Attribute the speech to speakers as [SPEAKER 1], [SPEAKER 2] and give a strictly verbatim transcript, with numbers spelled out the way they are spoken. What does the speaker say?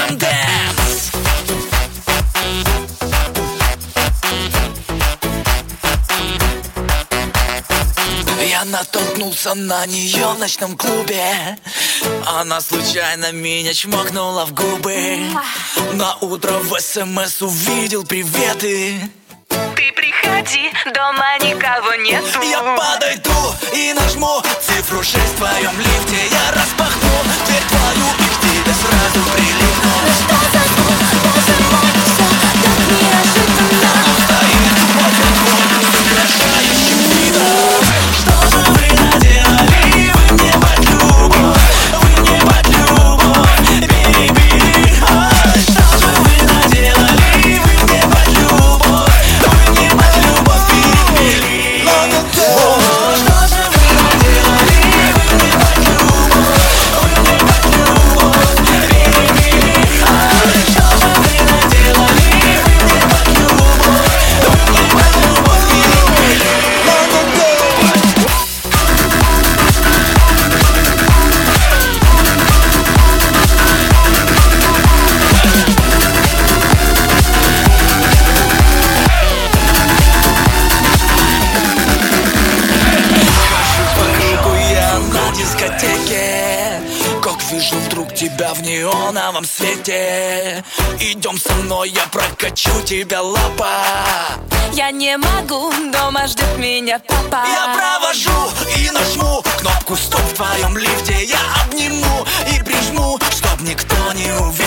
[SPEAKER 1] Дэнс. Я натолкнулся на нее в ночном клубе. Она случайно меня чмокнула в губы. На утро в СМС увидел приветы.
[SPEAKER 2] Ты приходи, дома никого нету.
[SPEAKER 1] Я подойду и нажму цифру шесть в твоем лифте. Я распахну дверь твою и к тебе сразу прилипну.
[SPEAKER 3] Что за звук, боже мой, все так неожиданно.
[SPEAKER 1] Стоит возле твой с угрожающим видом. Что же вы наделали? Вы мне под любовь, вы мне под любовь, бейби. Что же вы наделали? Вы мне под любовь, вы мне под любовь, бейби. Что же вы наделали? Вы мне под любовь, вы мне под любовь, бейби. Что же вы наделали? Вы мне под любовь, вы мне под любовь, бейби. Я на дискотеке, как вижу вдруг тебя в неоновом свете. Идем со мной, я прокачу тебя, лапа.
[SPEAKER 2] Я не могу, дома ждет меня папа.
[SPEAKER 1] Я провожу и нажму кнопку стоп в твоем лифте. Я обниму и прижму, чтоб никто не увидел.